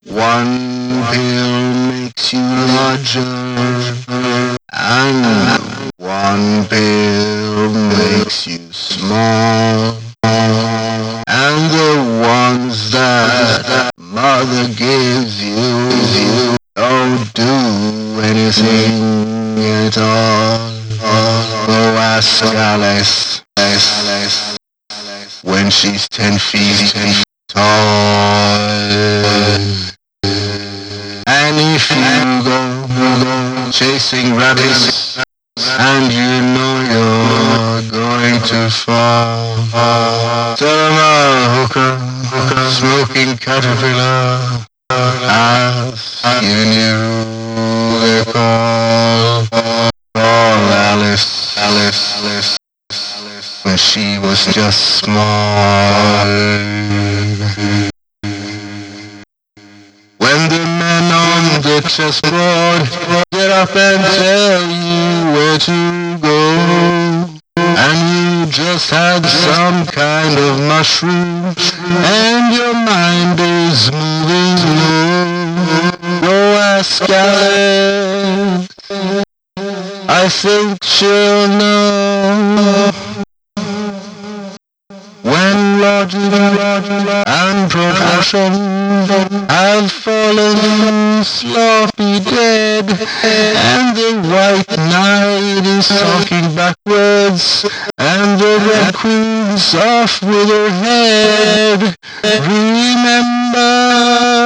One pill makes you larger, and one pill makes you small. And the ones that mother gives you don't do anything at all. Go ask Alice when she's 10 feet tall. And if you go chasing rabbits and you know you're going too far, tell them a hooker, smoking caterpillar has given you the call. Call Alice, when she was just small. When the men on the chessboard get up and tell you where to go, and you just had some kind of mushroom, and your mind is moving slow, go ask Alice, I think she'll know. When logic and proportion have fallen sloppy dead, and the white knight is talking backwards, and the red queen's off with her head, remember